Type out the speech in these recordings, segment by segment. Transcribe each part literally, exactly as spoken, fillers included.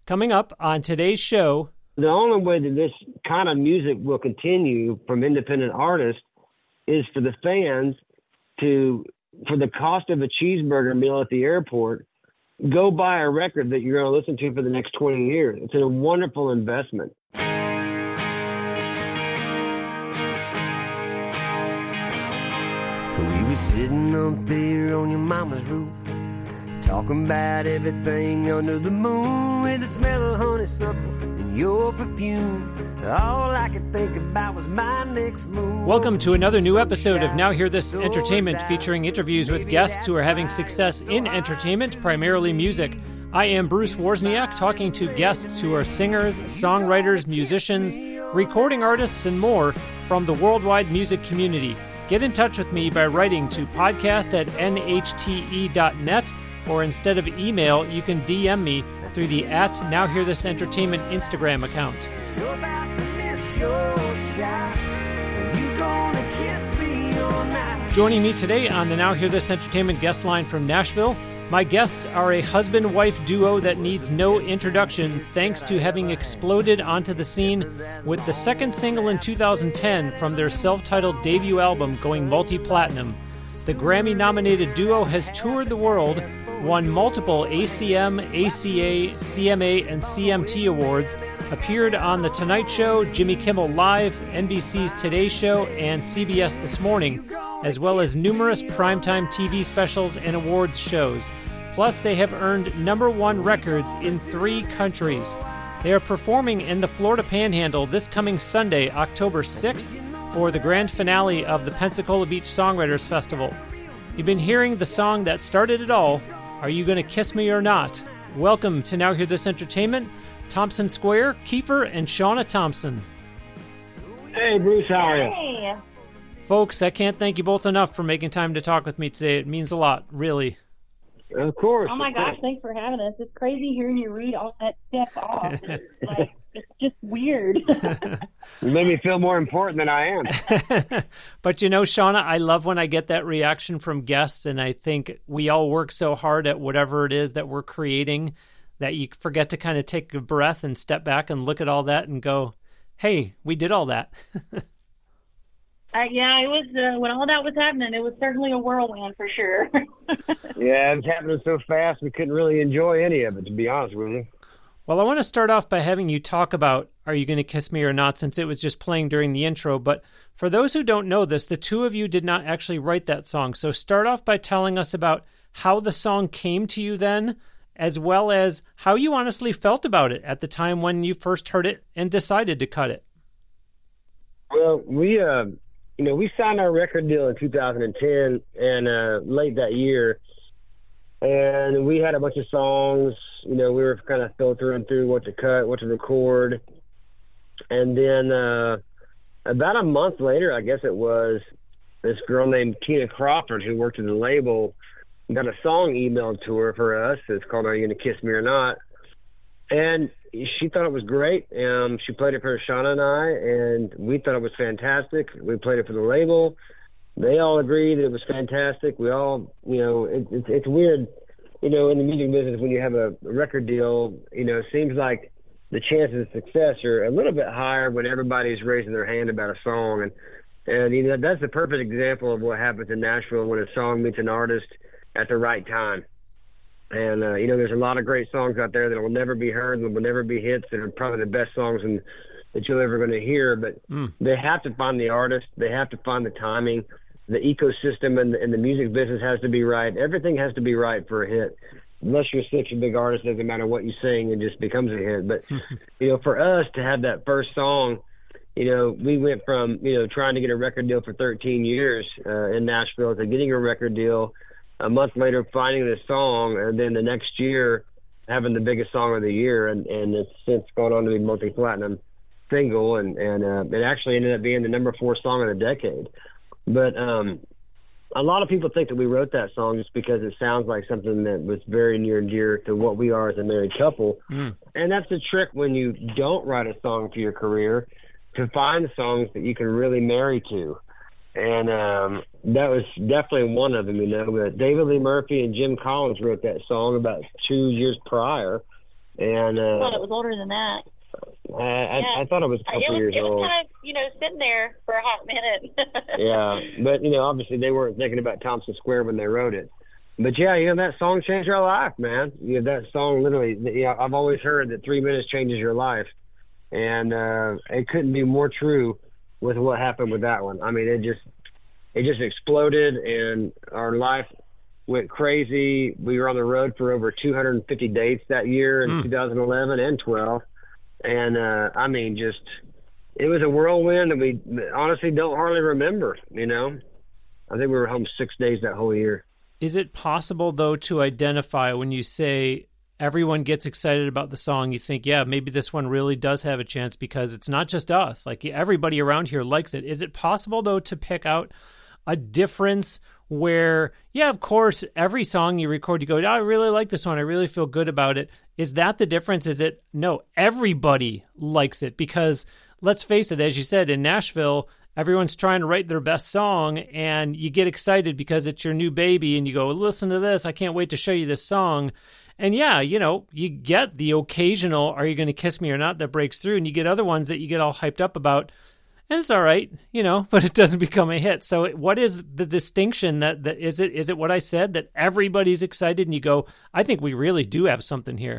Coming up on today's show. The only way that this kind of music will continue from independent artists is for the fans to, for the cost of a cheeseburger meal at the airport, go buy a record that you're going to listen to for the next twenty years. It's a wonderful investment. We were sitting up there on your mama's roof, talking about everything under the moon, with the smell of honeysuckle and your perfume. All I could think about was my next move. Welcome to another new episode of Now Hear This Entertainment, featuring interviews with guests who are having success in entertainment, primarily music. I am Bruce Wozniak, talking to guests who are singers, songwriters, musicians, recording artists, and more from the worldwide music community. Get in touch with me by writing to podcast at n h t e dot net, or instead of email, you can D M me through the at Now Hear This Entertainment Instagram account. You're about to miss your shot. Are you gonna kiss me or not? Joining me today on the Now Hear This Entertainment guest line from Nashville, my guests are a husband-wife duo that needs no introduction, thanks to having exploded onto the scene with the second single in two thousand ten from their self-titled debut album going multi-platinum. The Grammy-nominated duo has toured the world, won multiple A C M, A C A, C M A, and C M T awards, appeared on The Tonight Show, Jimmy Kimmel Live, N B C's Today Show, and C B S This Morning, as well as numerous primetime T V specials and awards shows. Plus, they have earned number one records in three countries. They are performing in the Florida Panhandle this coming Sunday, October sixth, for the grand finale of the Pensacola Beach Songwriters Festival. You've been hearing the song that started it all, Are You Gonna Kiss Me or Not? Welcome to Now Hear This Entertainment, Thompson Square, Kiefer, and Shauna Thompson. Hey, Bruce, how are you? Hey. Folks, I can't thank you both enough for making time to talk with me today. It means a lot, really. Of course. Oh my gosh, thanks for having us. It's crazy hearing you read all that stuff off. Like, it's just weird. You made me feel more important than I am. But you know, Shauna, I love when I get that reaction from guests, and I think we all work so hard at whatever it is that we're creating that you forget to kind of take a breath and step back and look at all that and go, hey, we did all that. Uh, yeah, it was uh, when all that was happening. It was certainly a whirlwind for sure. Yeah, it was happening so fast we couldn't really enjoy any of it, to be honest with you. Well, I want to start off by having you talk about Are You Gonna Kiss Me or Not, since it was just playing during the intro. But for those who don't know this, the two of you did not actually write that song. So start off by telling us about how the song came to you then, as well as how you honestly felt about it at the time when you first heard it and decided to cut it. Well, we... uh. You know, we signed our record deal in two thousand ten, and uh, late that year, and we had a bunch of songs. You know, we were kind of filtering through what to cut, what to record, and then uh, about a month later, I guess it was, this girl named Tina Crawford, who worked at the label, got a song emailed to her for us. It's called Are You Gonna Kiss Me or Not? And she thought it was great. Um, she played it for Shauna and I, and we thought it was fantastic. We played it for the label. They all agreed that it was fantastic. We all, you know, it, it, it's weird, you know, in the music business when you have a record deal, you know, it seems like the chances of success are a little bit higher when everybody's raising their hand about a song. And, and you know, that's a perfect example of what happens in Nashville when a song meets an artist at the right time. And, uh, you know, there's a lot of great songs out there that will never be heard, that will never be hits, that are probably the best songs in, that you're ever going to hear. But mm. they have to find the artist. They have to find the timing. The ecosystem and the, and the music business has to be right. Everything has to be right for a hit. Unless you're such a big artist, it doesn't matter what you sing, it just becomes a hit. But, you know, for us to have that first song, you know, we went from, you know, trying to get a record deal for thirteen years uh, in Nashville to getting a record deal, a month later finding this song, and then the next year having the biggest song of the year, and, and it's since gone on to be multi-platinum single, and, and uh, it actually ended up being the number four song of the decade. But um, a lot of people think that we wrote that song just because it sounds like something that was very near and dear to what we are as a married couple. Mm. And that's the trick when you don't write a song for your career, to find songs that you can really marry to. And um, that was definitely one of them, you know. But David Lee Murphy and Jim Collins wrote that song about two years prior. And I uh, thought it was older than that. I, I, Yeah. I thought it was a couple it was, years it was old. kind of, you know, sitting there for a hot minute. Yeah, but you know, obviously they weren't thinking about Thompson Square when they wrote it. But yeah, you know, that song changed our life, man. You know, that song literally. You know, I've always heard that three minutes changes your life, and uh, it couldn't be more true with what happened with that one. I mean, it just it just exploded, and our life went crazy. We were on the road for over two hundred fifty dates that year in Mm. two thousand eleven and twelve, and uh, I mean, just it was a whirlwind that we honestly don't hardly remember. You know, I think we were home six days that whole year. Is it possible, though, to identify when you say everyone gets excited about the song, you think, yeah, maybe this one really does have a chance because it's not just us. Like, everybody around here likes it. Is it possible, though, to pick out a difference where, yeah, of course, every song you record, you go, oh, I really like this one. I really feel good about it. Is that the difference? Is it, no, everybody likes it? Because let's face it, as you said, in Nashville, everyone's trying to write their best song, and you get excited because it's your new baby, and you go, listen to this. I can't wait to show you this song. And yeah, you know, you get the occasional, are you going to kiss me or not, that breaks through, and you get other ones that you get all hyped up about, and it's all right, you know, but it doesn't become a hit. So what is the distinction that, that is it, is it what I said, that everybody's excited and you go, I think we really do have something here?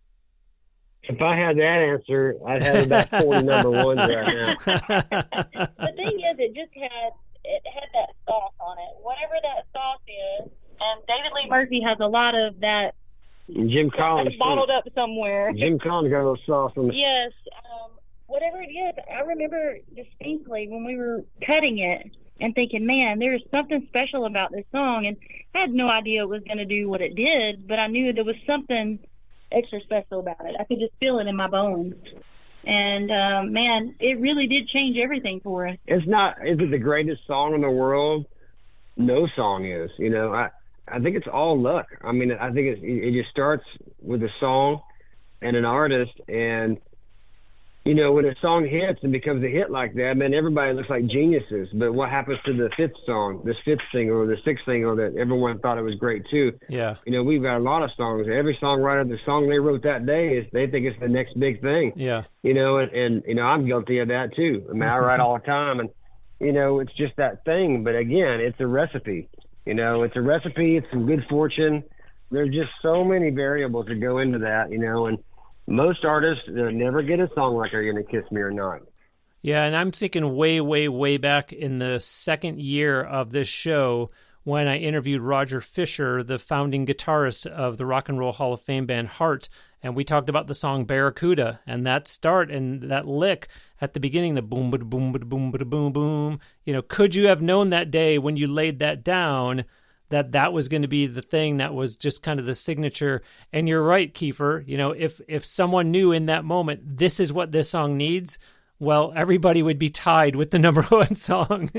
If I had that answer, I'd have about forty number ones right now. The thing is, it just had it had that sauce on it. Whatever that sauce is, and David Lee Murphy has a lot of that Jim Collins bottled up somewhere. Jim Collins got a little sauce on the. Yes, um, whatever it is, I remember distinctly when we were cutting it and thinking, man, there's something special about this song, and I had no idea it was going to do what it did, but I knew there was something extra special about it. I could just feel it in my bones. And, um, man, it really did change everything for us. It's not, is it the greatest song in the world? No song is. You know, I, I think it's all luck. I mean, I think it's, it just starts with a song and an artist. And, you know, when a song hits and becomes a hit like that, man, everybody looks like geniuses. But what happens to the fifth song, this fifth single, or the sixth single that everyone thought it was great too? Yeah. You know, we've got a lot of songs. Every songwriter, the song they wrote that day is they think it's the next big thing. Yeah. You know, and, and you know, I'm guilty of that too. I mean, I write all the time, and you know, it's just that thing. But again, it's a recipe. You know, it's a recipe. It's some good fortune. There's just so many variables that go into that. You know, and most artists they'll never get a song like "Are You Gonna Kiss Me or Not." Yeah, and I'm thinking way, way, way back in the second year of this show when I interviewed Roger Fisher, the founding guitarist of the Rock and Roll Hall of Fame band Heart, and we talked about the song Barracuda, and that start and that lick at the beginning, the boom, ba boom, ba boom, ba boom, boom. You know, could you have known that day when you laid that down that that was going to be the thing that was just kind of the signature? And you're right, Kiefer. You know, if if someone knew in that moment this is what this song needs, well, everybody would be tied with the number one song.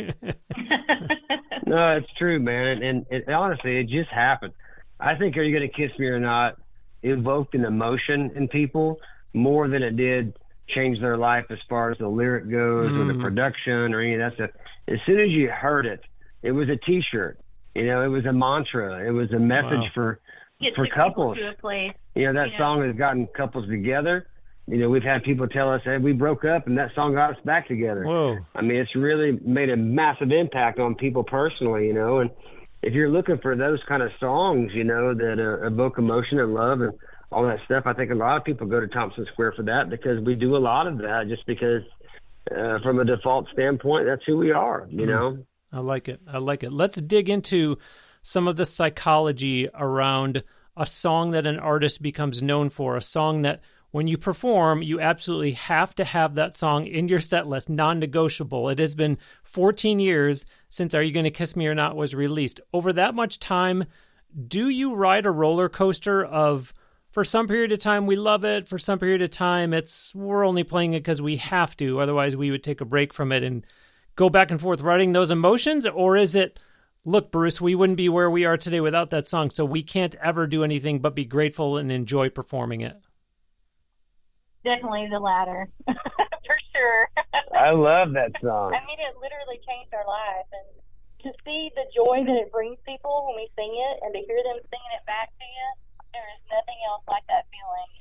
No, it's true, man. And, and it, honestly, it just happened. I think "Are You Gonna Kiss Me or Not" evoked an emotion in people more than it did change their life as far as the lyric goes mm. or the production or any of that stuff. As soon as you heard it, it was a T-shirt. You know, it was a mantra. It was a message wow. for Get for couples. To a place, you know, that you song know. has gotten couples together. You know, we've had people tell us, hey, we broke up and that song got us back together. Whoa. I mean, it's really made a massive impact on people personally, you know. And if you're looking for those kind of songs, you know, that uh, evoke emotion and love and all that stuff, I think a lot of people go to Thompson Square for that because we do a lot of that just because uh, from a default standpoint, that's who we are, you mm. know. I like it. I like it. Let's dig into some of the psychology around a song that an artist becomes known for, a song that when you perform, you absolutely have to have that song in your set list, non-negotiable. It has been fourteen years since Are You Gonna Kiss Me or Not was released. Over that much time, do you ride a roller coaster of, for some period of time we love it, for some period of time it's we're only playing it because we have to, otherwise we would take a break from it and go back and forth riding those emotions? Or is it, look, Bruce, we wouldn't be where we are today without that song, so we can't ever do anything but be grateful and enjoy performing it? Definitely the latter, for sure. I love that song. I mean, it literally changed our life. And to see the joy that it brings people when we sing it and to hear them singing it back to you, there is nothing else like that feeling. And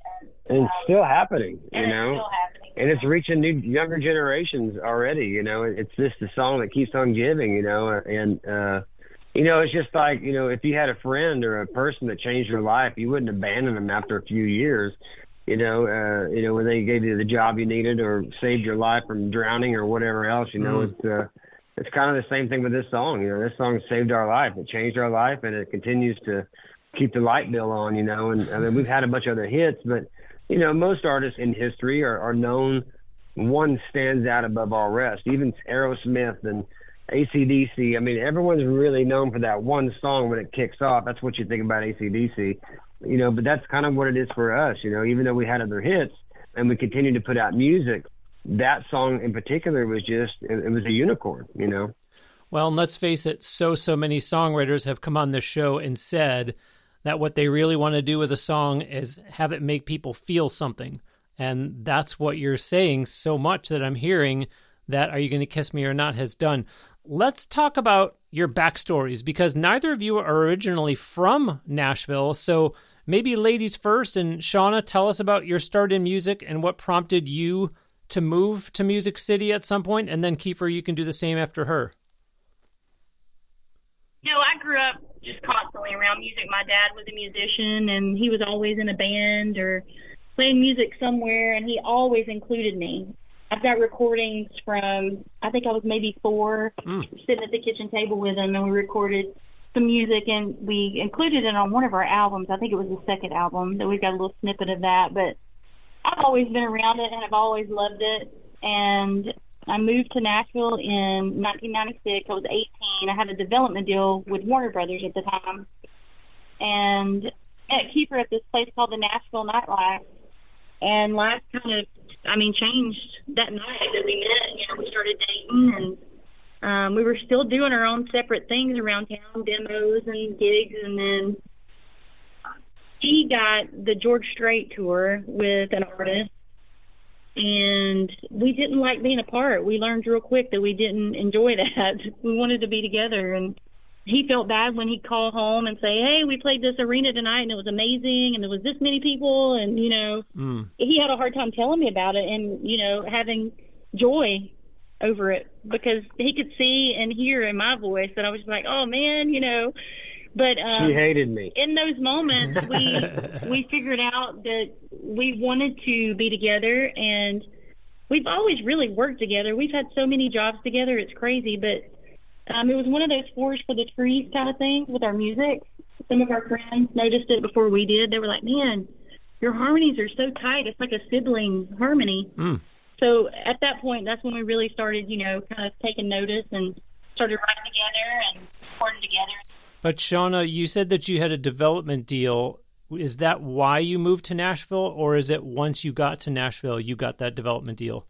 and it's still happening, you And know. it's still happening. And it's reaching new younger generations already, you know. It's just the song that keeps on giving, you know. And uh, you know, it's just like, you know, if you had a friend or a person that changed your life, you wouldn't abandon them after a few years, you know. Uh, you know, when they gave you the job you needed or saved your life from drowning or whatever else, you know. Mm. It's uh, it's kind of the same thing with this song. You know, this song saved our life. It changed our life, and it continues to keep the light bill on, you know. And I mean, we've had a bunch of other hits, but you know, most artists in history are, are known. One stands out above all rest. Even Aerosmith and A C D C. I mean, everyone's really known for that one song when it kicks off. That's what you think about A C D C. You know, but that's kind of what it is for us. You know, even though we had other hits and we continue to put out music, that song in particular was just, it, it was a unicorn, you know. Well, and let's face it, so, so many songwriters have come on this show and said that what they really want to do with a song is have it make people feel something. And that's what you're saying so much that I'm hearing that Are You Gonna Kiss Me or Not has done. Let's talk about your backstories, because neither of you are originally from Nashville. So maybe ladies first, and Shauna, tell us about your start in music and what prompted you to move to Music City at some point, and then Kiefer, you can do the same after her. You know, I grew up just constantly around music. My dad was a musician, and he was always in a band or playing music somewhere, and he always included me. I've got recordings from, I think I was maybe four, mm. sitting at the kitchen table with him, and we recorded some music, and we included it on one of our albums. I think it was the second album that we've got a little snippet of that, but I've always been around it, and I've always loved it, and I moved to Nashville in nineteen ninety-six. I was eighteen. I had a development deal with Warner Brothers at the time. And at Kiefer at this place called the Nashville Nightlife. And life kind of, I mean, changed that night that we met. You know, we started dating, and um, we were still doing our own separate things around town, demos and gigs. And then he got the George Strait tour with an artist. And we didn't like being apart. We learned real quick that we didn't enjoy that. We wanted to be together. And he felt bad when he'd call home and say, hey, we played this arena tonight and it was amazing and there was this many people. And, you know, mm. he had a hard time telling me about it and, you know, having joy over it, because he could see and hear in my voice that I was like, oh, man, you know. But um, she hated me. In those moments, we we figured out that we wanted to be together, and we've always really worked together. We've had so many jobs together, it's crazy. But um, it was one of those forest for the trees kind of things with our music. Some of our friends noticed it before we did. They were like, man, your harmonies are so tight. It's like a sibling harmony. Mm. So at that point, that's when we really started, you know, kind of taking notice and started writing together and recording together. But Shauna, you said that you had a development deal. Is that why you moved to Nashville, or is it once you got to Nashville, you got that development deal?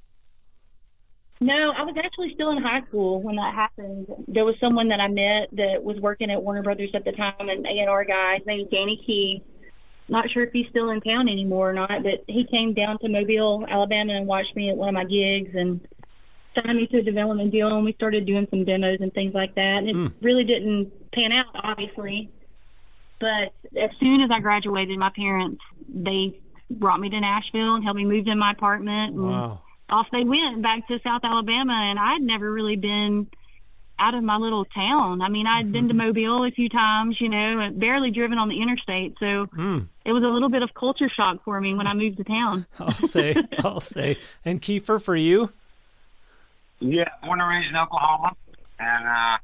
No, I was actually still in high school when that happened. There was someone that I met that was working at Warner Brothers at the time, an A and R guy. His name is Danny Key. Not sure if he's still in town anymore or not, but he came down to Mobile, Alabama, and watched me at one of my gigs and signed me to a development deal, and we started doing some demos and things like that. And it mm. really didn't pan out, obviously. But as soon as I graduated, my parents, they brought me to Nashville and helped me move in my apartment. And wow. off they went back to South Alabama, and I'd never really been out of my little town. I mean, I'd mm-hmm. been to Mobile a few times, you know, and barely driven on the interstate. So mm. it was a little bit of culture shock for me when I moved to town. I'll say, I'll say. And Kiefer, for you? Yeah, born and raised in Oklahoma, and uh,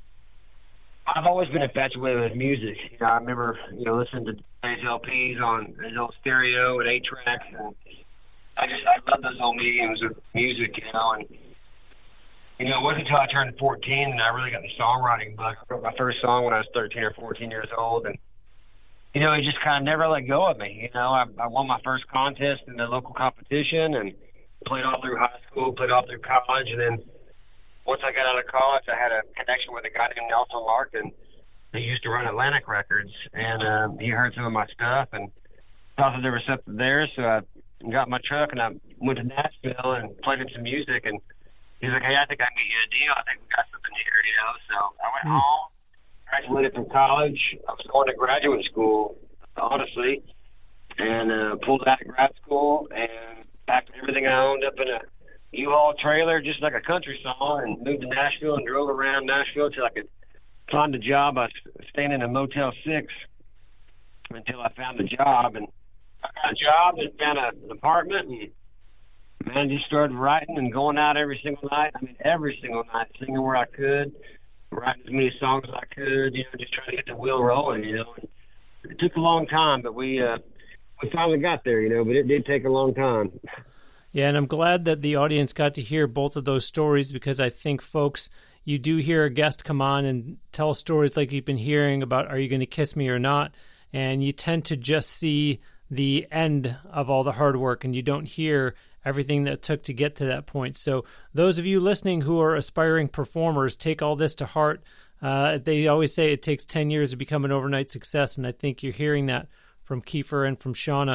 I've always been infatuated with music. You know, I remember, you know, listening to his L Ps on his old stereo and eight tracks, and I just I love those old mediums of music, you know. And you know, it wasn't until I turned fourteen and I really got the songwriting bug. I wrote my first song when I was thirteen or fourteen years old, and you know, it just kind of never let go of me. You know, I, I won my first contest in the local competition, and played all through high school, played all through college, and then once I got out of college, I had a connection with a guy named Nelson Larkin. He used to run Atlantic Records, and uh, he heard some of my stuff and thought that there was something there, so I got my truck and I went to Nashville and played him some music, and he's like, hey, I think I can get you a deal. I think we got something here, you know. So I went mm. home, graduated from college. I was going to graduate school, honestly. and uh, pulled out of grad school and packed everything I owned up in a U-Haul trailer, just like a country song, and moved to Nashville and drove around Nashville till I could find a job. I was staying in a Motel six until I found a job, and I got a job and found a, an apartment, and man, just started writing and going out every single night. I mean, every single night, singing where I could, writing as many songs as I could, you know, just trying to get the wheel rolling, you know. And it took a long time, but we uh, we finally got there, you know, but it did take a long time. Yeah, and I'm glad that the audience got to hear both of those stories, because I think, folks, you do hear a guest come on and tell stories like you've been hearing about Are You Gonna Kiss Me or Not, and you tend to just see the end of all the hard work, and you don't hear everything that it took to get to that point. So those of you listening who are aspiring performers, take all this to heart. Uh, they always say it takes ten years to become an overnight success, and I think you're hearing that from Kiefer and from Shauna.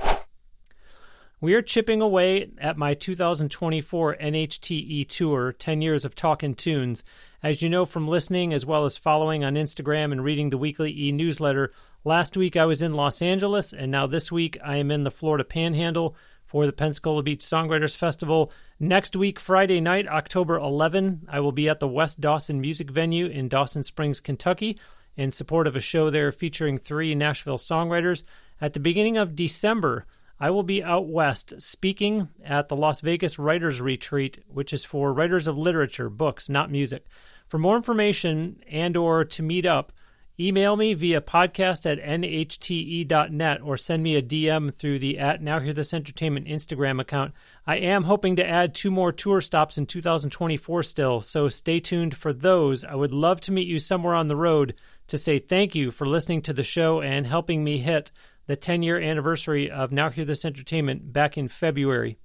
We are chipping away at my two thousand twenty-four N H T E tour, ten years of Talkin' Tunes. As you know from listening as well as following on Instagram and reading the weekly e-newsletter, last week I was in Los Angeles, and now this week I am in the Florida Panhandle for the Pensacola Beach Songwriters Festival. Next week, Friday night, October eleventh, I will be at the West Dawson Music Venue in Dawson Springs, Kentucky, in support of a show there featuring three Nashville songwriters. At the beginning of December, I will be out west speaking at the Las Vegas Writers Retreat, which is for writers of literature, books, not music. For more information and or to meet up, email me via podcast at N H T E dot net or send me a D M through the at Now Hear This Entertainment Instagram account. I am hoping to add two more tour stops in two thousand twenty-four still, so stay tuned for those. I would love to meet you somewhere on the road to say thank you for listening to the show and helping me hit the ten-year anniversary of Now Hear This Entertainment back in February.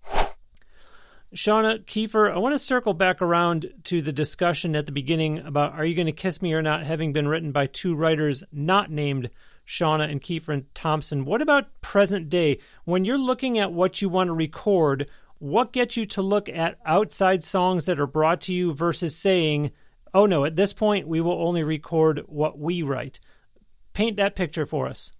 Shauna, Kiefer, I want to circle back around to the discussion at the beginning about Are You Gonna Kiss Me or Not having been written by two writers not named Shauna and Kiefer Thompson. What about present day? When you're looking at what you want to record, what gets you to look at outside songs that are brought to you versus saying, oh no, at this point we will only record what we write? Paint that picture for us.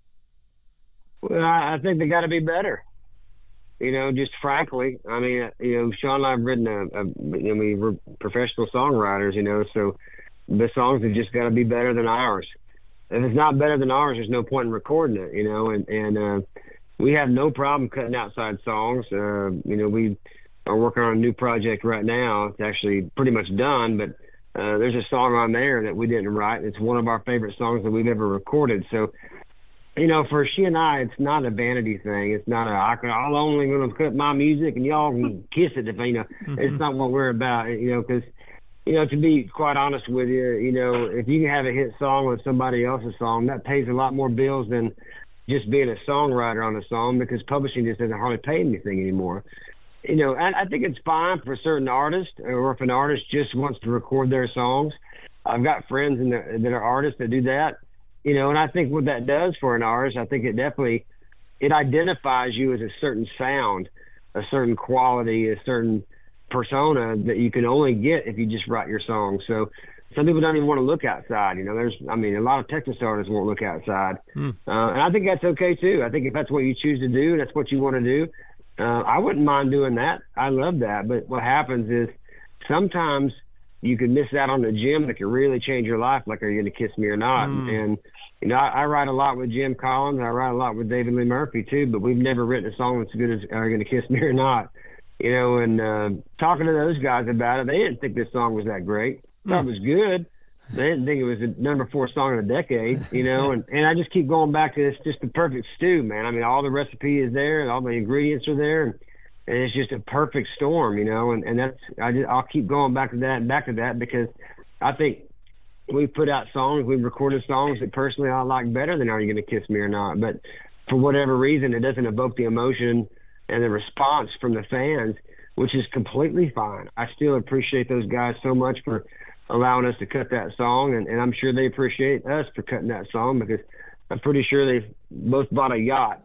Well, I think they got to be better. You know, just frankly, I mean, you know, Sean and I have written a, a you know, we were professional songwriters, you know, so the songs have just got to be better than ours. If it's not better than ours, there's no point in recording it, you know, and, and uh, we have no problem cutting outside songs. Uh, you know, we are working on a new project right now. It's actually pretty much done, but uh, there's a song on there that we didn't write. It's one of our favorite songs that we've ever recorded. So, you know, for she and I, it's not a vanity thing. It's not a, I can, I'm only going to cut my music and y'all can kiss it if, you know, mm-hmm. It's not what we're about, you know, because, you know, to be quite honest with you, you know, if you can have a hit song with somebody else's song, that pays a lot more bills than just being a songwriter on a song, because publishing just doesn't hardly pay anything anymore. You know, and I think it's fine for certain artists, or if an artist just wants to record their songs. I've got friends in the, that are artists that do that. You know, and I think what that does for an artist, I think it definitely, it identifies you as a certain sound, a certain quality, a certain persona that you can only get if you just write your song. So some people don't even want to look outside. You know, there's, I mean, a lot of Texas artists won't look outside. Hmm. Uh, and I think that's okay too. I think if that's what you choose to do, that's what you want to do. Uh, I wouldn't mind doing that. I love that. But what happens is sometimes you can miss out on a gem that can really change your life, like Are You Gonna Kiss Me or Not? Mm. And, you know, I, I write a lot with Jim Collins. I write a lot with David Lee Murphy, too, but we've never written a song that's as good as Are You Gonna Kiss Me or Not? You know, and uh, talking to those guys about it, they didn't think this song was that great. Mm. Thought it was good. They didn't think it was the number four song in a decade, you know, and, and I just keep going back to this, just the perfect stew, man. I mean, all the recipe is there and all the ingredients are there, and, and it's just a perfect storm, you know, and, and that's, I just, I'll keep going back to that and back to that, because I think we put out songs, we've recorded songs that personally I like better than Are You Gonna Kiss Me or Not? But for whatever reason, it doesn't evoke the emotion and the response from the fans, which is completely fine. I still appreciate those guys so much for allowing us to cut that song, and, and I'm sure they appreciate us for cutting that song, because I'm pretty sure they've both bought a yacht.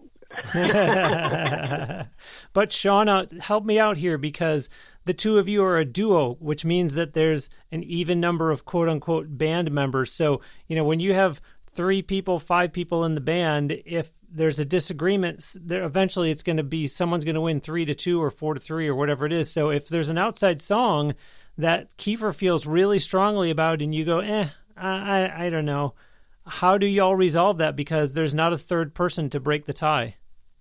But Shauna, help me out here, because the two of you are a duo, which means that there's an even number of quote unquote band members. So, you know, when you have three people, five people in the band, if there's a disagreement, there eventually it's going to be someone's going to win three to two or four to three or whatever it is. So if there's an outside song that Kiefer feels really strongly about and you go, eh, I, I, I don't know, how do y'all resolve that? Because there's not a third person to break the tie.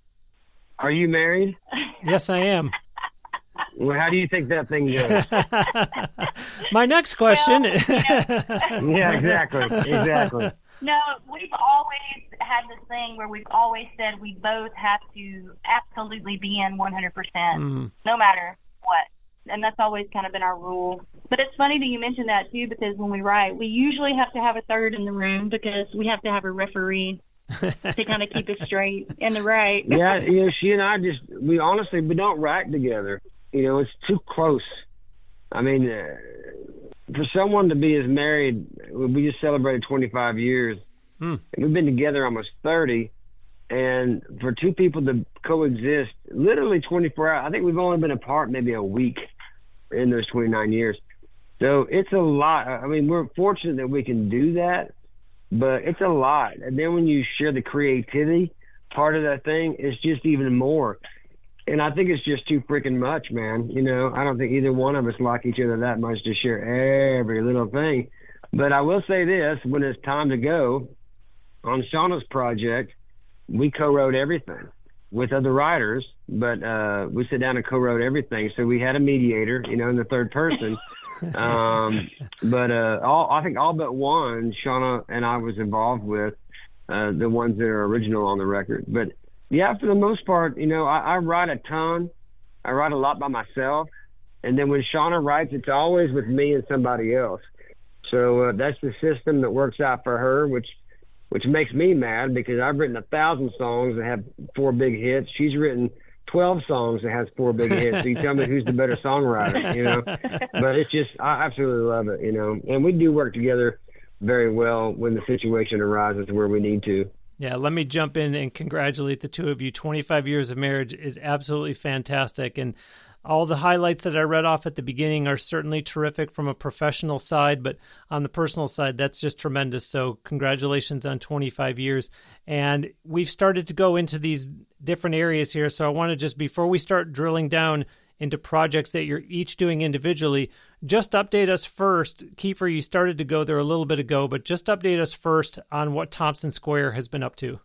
Are you married? Yes, I am. Well, how do you think that thing goes? My next question. Well, yeah. Yeah, exactly. Exactly. No, we've always had this thing where we've always said we both have to absolutely be in one hundred percent, Mm. no matter what. And that's always kind of been our rule. But it's funny that you mentioned that, too, because when we write, we usually have to have a third in the room because we have to have a referee to kind of keep us straight in the right. Yeah, you know, she and I just, we honestly, we don't write together. You know, it's too close. I mean, uh, for someone to be as married, we just celebrated twenty-five years. Hmm. We've been together almost thirty. And for two people to coexist, literally twenty-four hours, I think we've only been apart maybe a week in those twenty-nine years. So it's a lot. I mean, we're fortunate that we can do that, but it's a lot. And then when you share the creativity part of that thing, it's just even more. And I think it's just too freaking much, man. You know, I don't think either one of us like each other that much to share every little thing. But I will say this, when it's time to go, on Shauna's project, we co-wrote everything with other writers, but uh, we sit down and co-wrote everything. So we had a mediator, you know, in the third person. um, but uh, all I think all but one, Shauna and I was involved with, uh, the ones that are original on the record. But yeah, for the most part, you know, I, I write a ton. I write a lot by myself. And then when Shauna writes, it's always with me and somebody else. So uh, that's the system that works out for her, which which makes me mad because I've written a thousand songs that have four big hits. She's written twelve songs that has four big hits. So you tell me who's the better songwriter, you know? But it's just, I absolutely love it, you know? And we do work together very well when the situation arises where we need to. Yeah, let me jump in and congratulate the two of you. twenty-five years of marriage is absolutely fantastic. And all the highlights that I read off at the beginning are certainly terrific from a professional side, but on the personal side, that's just tremendous. So congratulations on twenty-five years. And we've started to go into these different areas here. So I want to just, before we start drilling down into projects that you're each doing individually, just update us first. Kiefer, you started to go there a little bit ago, but just update us first on what Thompson Square has been up to.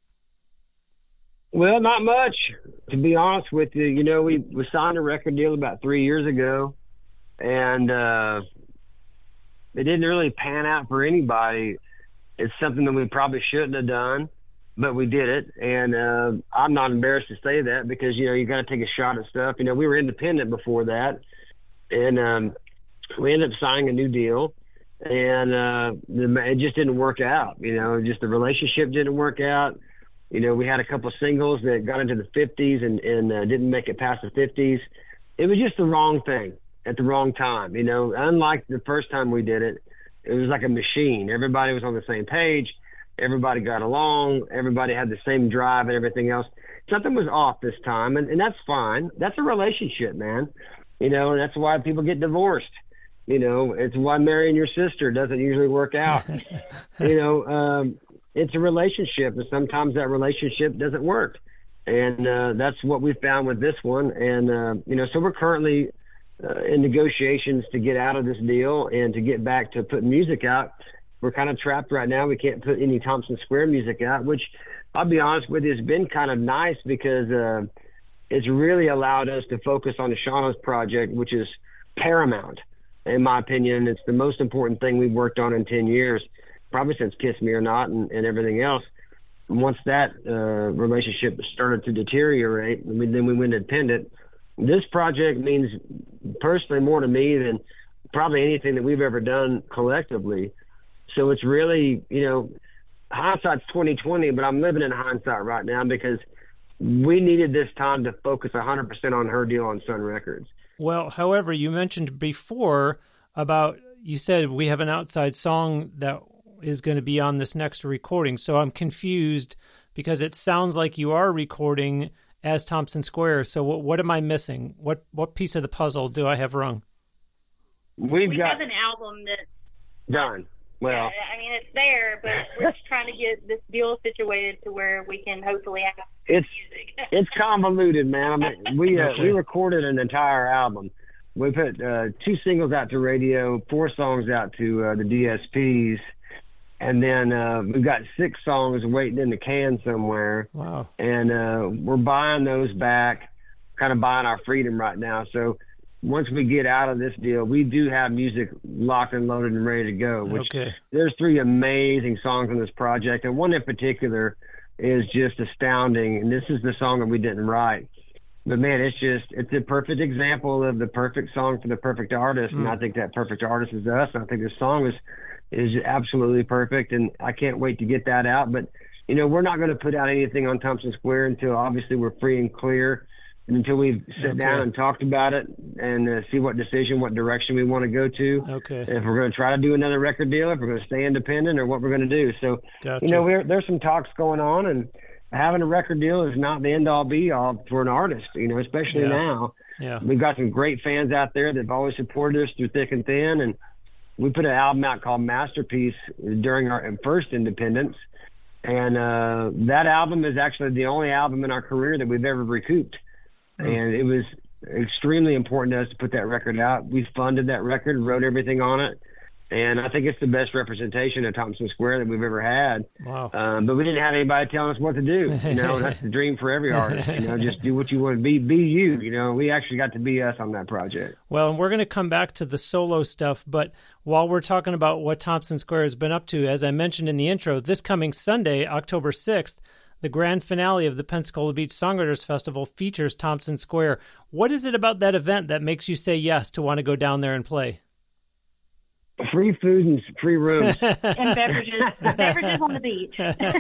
Well, not much, to be honest with you. You know, we, we signed a record deal about three years ago, and uh, it didn't really pan out for anybody. It's something that we probably shouldn't have done, but we did it. And uh, I'm not embarrassed to say that because, you know, you got to take a shot at stuff. You know, we were independent before that, and um, we ended up signing a new deal, and uh, it just didn't work out. You know, just the relationship didn't work out. You know, we had a couple of singles that got into the fifties and, and uh, didn't make it past the fifties. It was just the wrong thing at the wrong time. You know, unlike the first time we did it, it was like a machine. Everybody was on the same page. Everybody got along. Everybody had the same drive and everything else. Something was off this time, and, and that's fine. That's a relationship, man. You know, and that's why people get divorced. You know, it's why marrying your sister doesn't usually work out. you know, um, it's a relationship, and sometimes that relationship doesn't work. And uh, that's what we found with this one. And, uh, you know, so we're currently uh, in negotiations to get out of this deal and to get back to putting music out. We're kind of trapped right now. We can't put any Thompson Square music out, which I'll be honest with you, has been kind of nice because uh, it's really allowed us to focus on the Shauna's project, which is paramount. In my opinion, it's the most important thing we've worked on in ten years. Probably since Kiss Me or Not and, and everything else. And once that uh, relationship started to deteriorate, we, then we went independent. This project means personally more to me than probably anything that we've ever done collectively. So it's really, you know, hindsight's twenty twenty, but I'm living in hindsight right now because we needed this time to focus one hundred percent on her deal on Sun Records. Well, however, you mentioned before about, you said we have an outside song that is going to be on this next recording. So I'm confused because it sounds like you are recording as Thompson Square. So what, what am I missing? What what piece of the puzzle do I have wrong? We've we got have an album that done. Well, yeah, I mean, it's there, but we're just trying to get this deal situated to where we can hopefully have it's music. it's convoluted, man. I mean, we uh, Okay. we recorded an entire album. We put uh, two singles out to radio, four songs out to uh, the D S Ps, and then uh, we've got six songs waiting in the can somewhere. Wow. And uh, we're buying those back, kind of buying our freedom right now. So once we get out of this deal, we do have music locked and loaded and ready to go. Which Okay. there's three amazing songs on this project, and one in particular is just astounding. And this is the song that we didn't write. But man, it's just, it's a perfect example of the perfect song for the perfect artist. Mm. And I think that perfect artist is us. I think this song is, is absolutely perfect. And I can't wait to get that out. But, you know, we're not going to put out anything on Thompson Square until obviously we're free and clear, and until we've sat Okay. down and talked about it and uh, see what decision, what direction we want to go to. Okay. If we're going to try to do another record deal, if we're going to stay independent, or what we're going to do. So, Gotcha. you know, we're, there's some talks going on, and having a record deal is not the end all be all for an artist, you know, especially Yeah. now. Yeah. We've got some great fans out there that have always supported us through thick and thin. And we put an album out called Masterpiece during our first independence. And uh, that album is actually the only album in our career that we've ever recouped. And it was extremely important to us to put that record out. We funded that record, wrote everything on it. And I think it's the best representation of Thompson Square that we've ever had. Wow. Um, but we didn't have anybody telling us what to do. You know, that's the dream for every artist. You know, just do what you want to be, be you. You know, we actually got to be us on that project. Well, and we're going to come back to the solo stuff, but while we're talking about what Thompson Square has been up to, as I mentioned in the intro, this coming Sunday, October sixth, the grand finale of the Pensacola Beach Songwriters Festival features Thompson Square. What is it about that event that makes you say yes to want to go down there and play? Free food and free room. And beverages, beverages on the beach.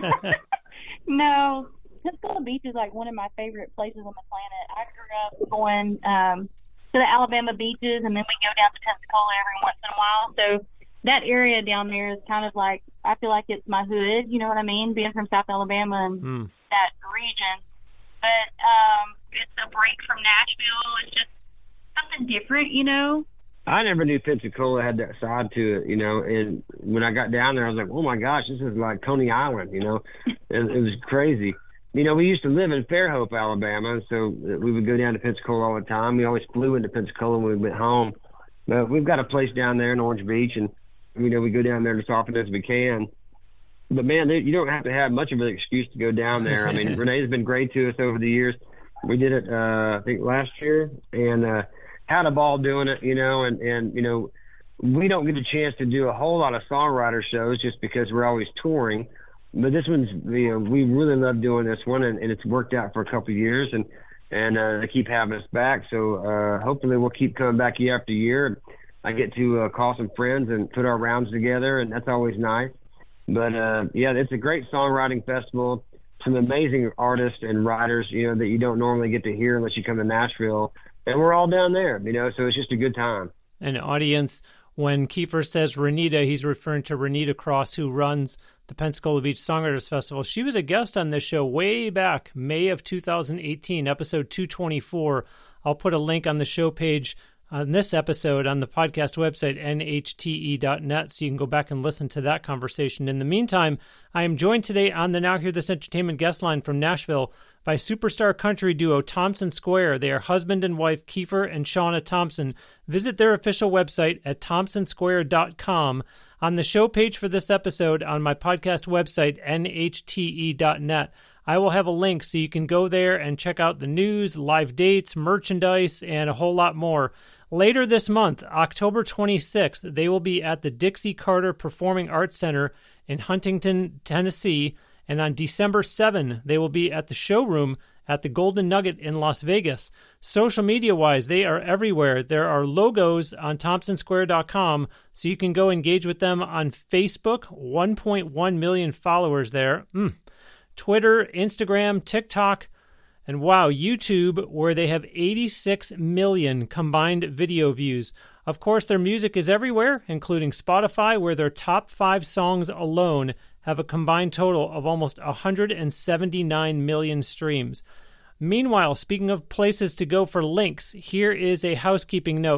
No, Pensacola Beach is like one of my favorite places on the planet. I grew up going um, to the Alabama beaches, and then we go down to Pensacola every once in a while. So that area down there is kind of like, I feel like it's my hood, you know what I mean, being from South Alabama and Mm. that region. But um, it's a break from Nashville. It's just something different, you know. I never knew Pensacola had that side to it, you know. And when I got down there, I was like, oh my gosh, this is like Coney Island, you know. And it was crazy. You know, we used to live in Fairhope, Alabama, and so we would go down to Pensacola all the time. We always flew into Pensacola when we went home. But we've got a place down there in Orange Beach, and you know, we go down there as often as we can. But man, they, you don't have to have much of an excuse to go down there. I mean, Renee's been great to us over the years. We did it, uh, I think, last year, and uh, had a ball doing it, you know. And, and you know, we don't get a chance to do a whole lot of songwriter shows just because we're always touring. But this one's, you know, we really love doing this one, and, and it's worked out for a couple of years, and and uh, they keep having us back. So uh, hopefully we'll keep coming back year after year. I get to uh, call some friends and put our rounds together, and that's always nice. But, uh, yeah, it's a great songwriting festival. Some amazing artists and writers, you know, that you don't normally get to hear unless you come to Nashville. And we're all down there, you know, so it's just a good time. An audience, when Kiefer says Renita, he's referring to Renita Cross, who runs the Pensacola Beach Songwriters Festival. She was a guest on this show way back, May of two thousand eighteen, episode two twenty-four. I'll put a link on the show page on this episode on the podcast website, N H T E dot net, so you can go back and listen to that conversation. In the meantime, I am joined today on the Now Hear This Entertainment guest line from Nashville by superstar country duo Thompson Square. They are husband and wife Kiefer and Shauna Thompson. Visit their official website at thompson square dot com. On the show page for this episode on my podcast website, N H T E dot net, I will have a link so you can go there and check out the news, live dates, merchandise, and a whole lot more. Later this month, October twenty-sixth, they will be at the Dixie Carter Performing Arts Center in Huntington, Tennessee. And on December seventh, they will be at the showroom at the Golden Nugget in Las Vegas. Social media-wise, they are everywhere. There are logos on thompson square dot com, so you can go engage with them on Facebook, one point one million followers there. Mm. Twitter, Instagram, TikTok, and wow, YouTube, where they have eighty-six million combined video views. Of course, their music is everywhere, including Spotify, where their top five songs alone have a combined total of almost one hundred seventy-nine million streams. Meanwhile, speaking of places to go for links, here is a housekeeping note.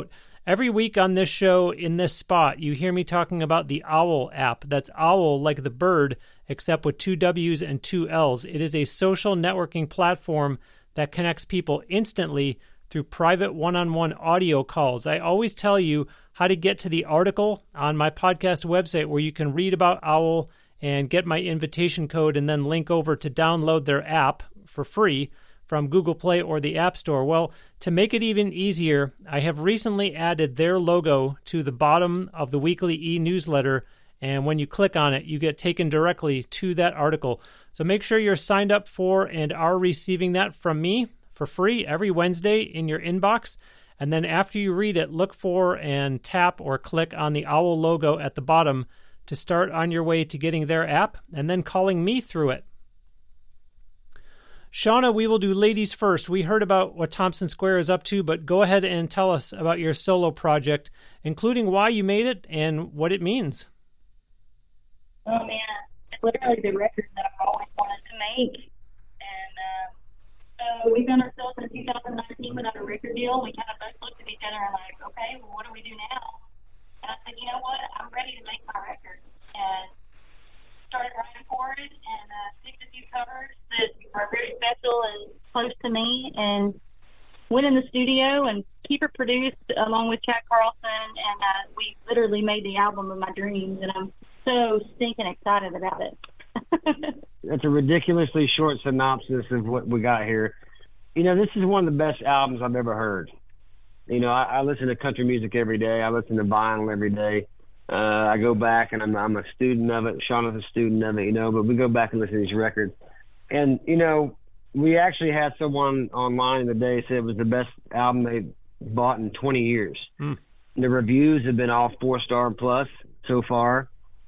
Every week on this show, in this spot, you hear me talking about the Owl app. That's Owl like the bird, except with two W's and two L's. It is a social networking platform that connects people instantly through private one-on-one audio calls. I always tell you how to get to the article on my podcast website where you can read about Owl and get my invitation code and then link over to download their app for free from Google Play or the App Store. Well, to make it even easier, I have recently added their logo to the bottom of the weekly e-newsletter, and when you click on it, you get taken directly to that article. So make sure you're signed up for and are receiving that from me for free every Wednesday in your inbox. And then after you read it, look for and tap or click on the Owl logo at the bottom to start on your way to getting their app and then calling me through it. Shauna, we will do ladies first. We heard about what Thompson Square is up to, but go ahead and tell us about your solo project, including why you made it and what it means. Oh, man. It's literally the record that I've always wanted to make. And uh, so we've done ourselves in two thousand nineteen without a record deal. We kind of both looked at each other and like, okay, well, what do we do now? And I said, you know what? I'm ready to make my record. And started writing for it and uh, picked a few covers that are very special and close to me, and went in the studio and Keeper produced along with Chad Carlson, and uh, we literally made the album of my dreams, and I'm so stinking excited about it. That's a ridiculously short synopsis of what we got here. You know, this is one of the best albums I've ever heard. You know, I, I listen to country music every day. I listen to vinyl every day. Uh, I go back and I'm, I'm a student of it. Shauna's a student of it, you know, but we go back and listen to these records. And, you know, we actually had someone online today say it was the best album they bought in twenty years. Mm. The reviews have been all four-star plus so far.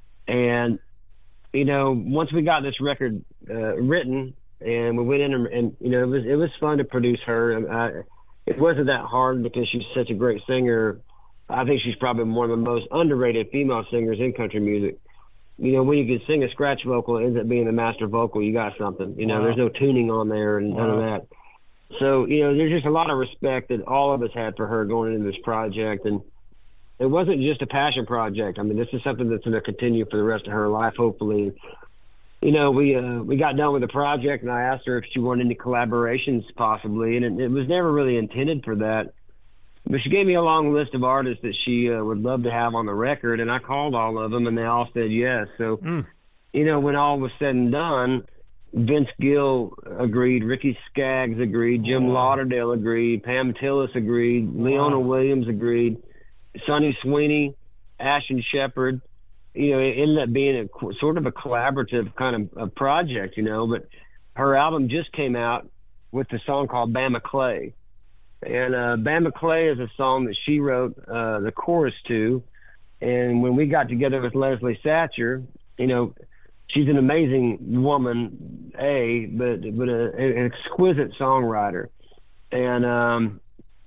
And, you know, once we got this record uh, written and we went in and, and, you know, it was it was fun to produce her. And I, it wasn't that hard because she's such a great singer. I think she's probably one of the most underrated female singers in country music. You know, when you can sing a scratch vocal, it ends up being the master vocal, you got something. You know, wow. There's no tuning on there and none wow. of that. So, you know, there's just a lot of respect that all of us had for her going into this project. And it wasn't just a passion project. I mean, this is something that's going to continue for the rest of her life, hopefully. You know, we uh, we got done with the project, and I asked her if she wanted any collaborations possibly, and it, it was never really intended for that. But she gave me a long list of artists that she uh, would love to have on the record, and I called all of them, and they all said yes. So, mm. you know, when all was said and done, Vince Gill agreed, Ricky Skaggs agreed, Jim wow. Lauderdale agreed, Pam Tillis agreed, wow. Leona Williams agreed, Sonny Sweeney, Ashton Shepherd. You know, it ended up being a sort of a collaborative kind of a project, you know, but her album just came out with the song called Bama Clay. And uh, Bama Clay is a song that she wrote uh, the chorus to. And when we got together with Leslie Satcher, you know, she's an amazing woman, A, but, but a, an exquisite songwriter. And um,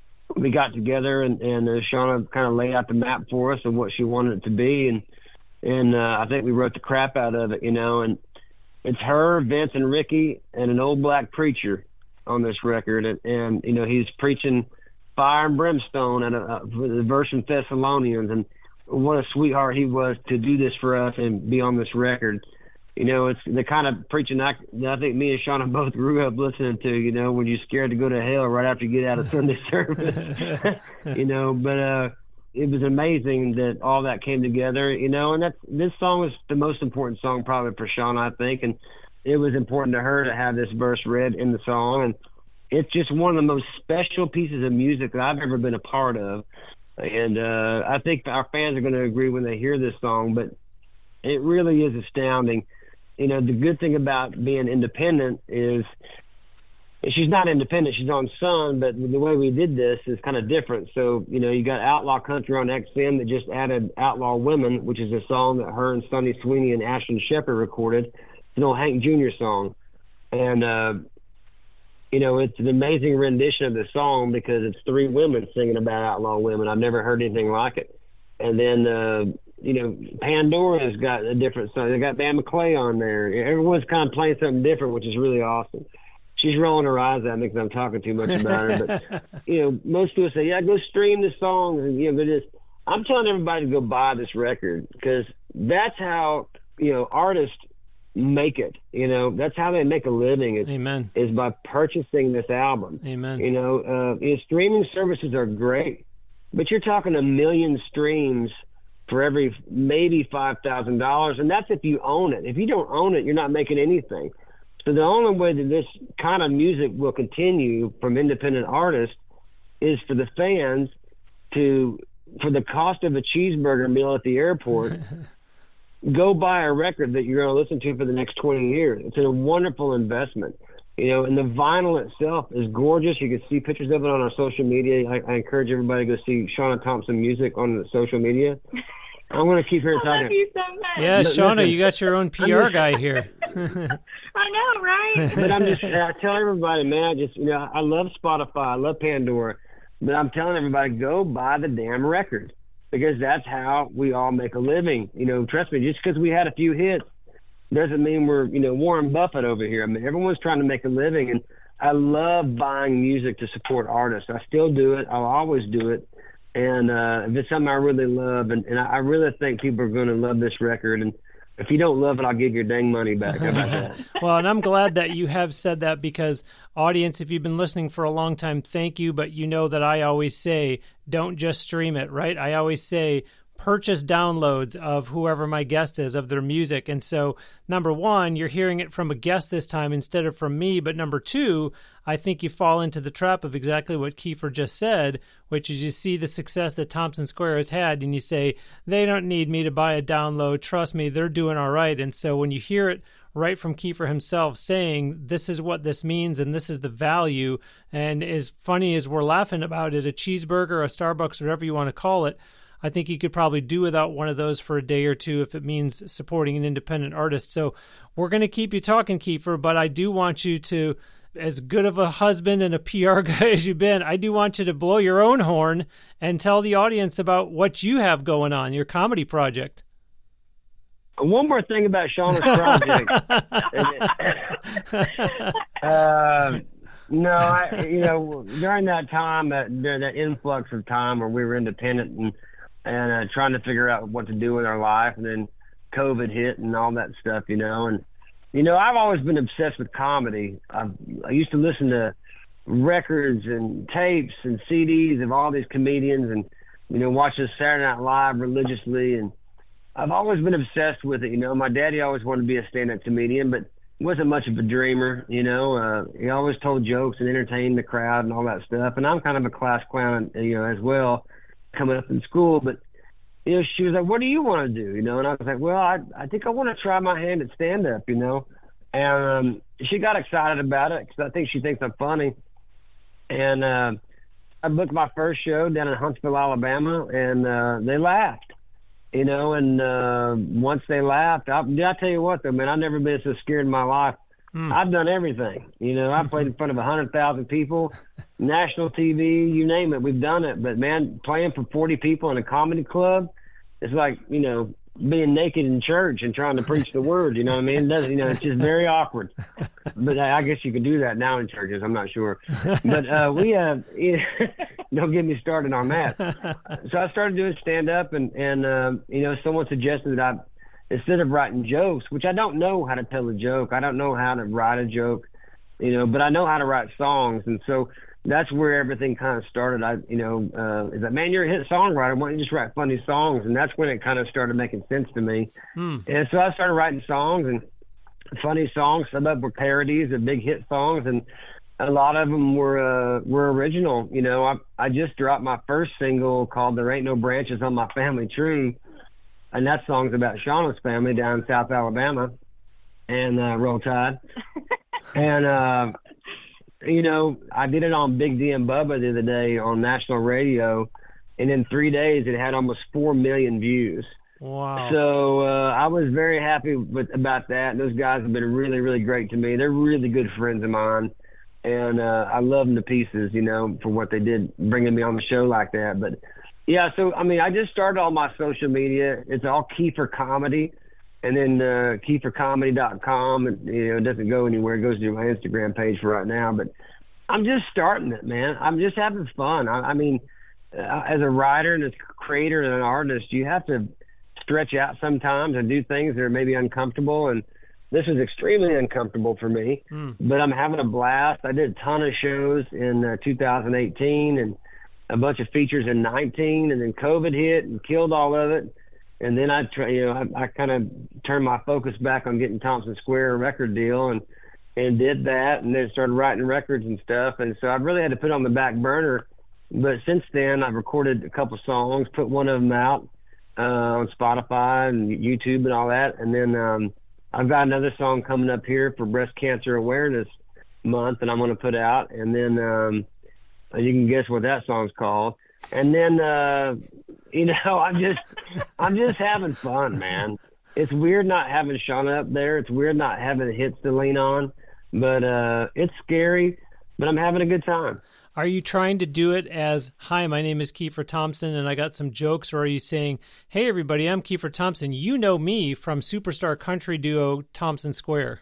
we got together, and, and uh, Shauna kind of laid out the map for us of what she wanted it to be. And, and uh, I think we wrote the crap out of it, you know. And it's her, Vince, and Ricky, and an old black preacher on this record, and, and you know, he's preaching fire and brimstone at a, a verse from Thessalonians, and what a sweetheart he was to do this for us and be on this record. You know, it's the kind of preaching I, I think me and Shauna both grew up listening to, you know, when you're scared to go to hell right after you get out of Sunday service. You know, but uh it was amazing that all that came together, you know, and that's this song is the most important song probably for Shauna, I think, and it was important to her to have this verse read in the song. And it's just one of the most special pieces of music that I've ever been a part of. And uh, I think our fans are going to agree when they hear this song, but it really is astounding. You know, the good thing about being independent is she's not independent. She's on Sun, but the way we did this is kind of different. So, you know, you got Outlaw Country on X M that just added Outlaw Women, which is a song that her and Sonny Sweeney and Ashton Shepherd recorded. An old Hank Junior song, and uh, you know, it's an amazing rendition of the song because it's three women singing about outlaw women. I've never heard anything like it. And then uh, you know, Pandora's got a different song. They got Bama Clay on there. Everyone's kind of playing something different, which is really awesome. she's rolling her eyes at me because I'm talking too much about her. But, you know, most people say, yeah, go stream the songs. And, you know, but it's, I'm telling everybody to go buy this record because that's how, you know, artists make it. You know, that's how they make a living is, Amen. is by purchasing this album. Amen. You know, uh, you know, streaming services are great, but you're talking a million streams for every maybe five thousand dollars, and that's if you own it. If you don't own it, you're not making anything. So the only way that this kind of music will continue from independent artists is for the fans to, for the cost of a cheeseburger meal at the airport, go buy a record that you're going to listen to for the next twenty years. It's a wonderful investment. You know, and the vinyl itself is gorgeous. You can see pictures of it on our social media. I, I encourage everybody to go see Shauna Thompson Music on the social media. I'm going to keep her talking. I love you so much. Yeah, Shauna, listen, you got your own P R just, guy here. I know, right? But I'm just, I tell everybody, man, I just, you know, I love Spotify, I love Pandora, but I'm telling everybody, go buy the damn record because that's how we all make a living. You know, trust me, just because we had a few hits doesn't mean we're, you know, Warren Buffett over here. I mean, everyone's trying to make a living, and I love buying music to support artists. I still do it. I'll always do it. And uh, if it's something I really love, and, and I really think people are going to love this record. And if you don't love it, I'll give your dang money back. How about that? Well, and I'm glad that you have said that because, audience, if you've been listening for a long time, thank you. But you know that I always say, don't just stream it, right? I always say, purchase downloads of whoever my guest is, of their music. And so, number one, you're hearing it from a guest this time instead of from me. But number two, I think you fall into the trap of exactly what Kiefer just said, which is you see the success that Thompson Square has had, and you say, they don't need me to buy a download. Trust me, they're doing all right. And so when you hear it right from Kiefer himself saying, this is what this means and this is the value, and as funny as we're laughing about it, a cheeseburger, a Starbucks, whatever you want to call it, I think you could probably do without one of those for a day or two if it means supporting an independent artist. So we're going to keep you talking, Kiefer, but I do want you to, as good of a husband and a P R guy as you've been, I do want you to blow your own horn and tell the audience about what you have going on, your comedy project. One more thing about Shauna's project. uh, no, I, you know, during that time, uh, during that influx of time where we were independent and and uh, trying to figure out what to do with our life, and then COVID hit and all that stuff, you know. And, you know, I've always been obsessed with comedy. I've, I used to listen to records and tapes and C Ds of all these comedians and, you know, watch this Saturday Night Live religiously. And I've always been obsessed with it, you know. My daddy always wanted to be a stand-up comedian, but wasn't much of a dreamer, you know. Uh, he always told jokes and entertained the crowd and all that stuff. And I'm kind of a class clown, you know, as well, coming up in school. But, you know, she was like, what do you want to do, you know? And I was like, well, I I think I want to try my hand at stand-up, you know. And um, she got excited about it because I think she thinks I'm funny. And uh, I booked my first show down in Huntsville, Alabama, and uh, they laughed. You know, and uh, once they laughed, I, I tell you what, though, man, I've never been so scared in my life. Mm. I've done everything. You know, I've played in front of one hundred thousand people, national T V, you name it, we've done it. But, man, playing for forty people in a comedy club, it's like, you know, being naked in church and trying to preach the word, you know what I mean? It doesn't, you know, it's just very awkward. But I guess you could do that now in churches, I'm not sure. But uh, we have, uh, don't get me started on that. So I started doing stand-up, and, and uh, you know, someone suggested that I, instead of writing jokes, which I don't know how to tell a joke, I don't know how to write a joke, you know, but I know how to write songs. And so that's where everything kind of started. I, you know, uh, is that, man, you're a hit songwriter. Why don't you just write funny songs? And that's when it kind of started making sense to me. Hmm. And so I started writing songs, and funny songs. Some of them were parodies of big hit songs, and a lot of them were uh, were original. You know, I I just dropped my first single called "There Ain't No Branches on My Family Tree," and that song's about Shauna's family down in South Alabama, and uh, Roll Tide. and uh, you know, I did it on Big D and Bubba the other day on national radio, and in three days it had almost four million views. Wow. So uh, I was very happy with about that. And those guys have been really, really great to me. They're really good friends of mine. And uh, I love them to pieces, you know, for what they did, bringing me on the show like that. But, yeah, so, I mean, I just started all my social media. It's all Kiefer Comedy. and then uh, Kiefer Comedy dot com. And, you know, it doesn't go anywhere. It goes to my Instagram page for right now. But I'm just starting it, man. I'm just having fun. I, I mean, uh, as a writer and as a creator and an artist, you have to stretch out sometimes and do things that are maybe uncomfortable. And this is extremely uncomfortable for me, mm. but I'm having a blast. I did a ton of shows in uh, two thousand eighteen and a bunch of features in nineteen, and then COVID hit and killed all of it. And then I, try, you know, I, I kind of turned my focus back on getting Thompson Square a record deal, and and did that, and then started writing records and stuff. And so I really had to put it on the back burner. But since then, I've recorded a couple songs, put one of them out uh, on Spotify and YouTube and all that. And then um, I've got another song coming up here for Breast Cancer Awareness Month, and I'm going to put out. And then um, you can guess what that song's called. And then, uh, you know, I'm just, I'm just having fun, man. It's weird not having Shauna up there. It's weird not having hits to lean on, but uh, it's scary, but I'm having a good time. Are you trying to do it as, hi, my name is Kiefer Thompson and I got some jokes, or are you saying, hey, everybody, I'm Kiefer Thompson. You know me from superstar country duo Thompson Square?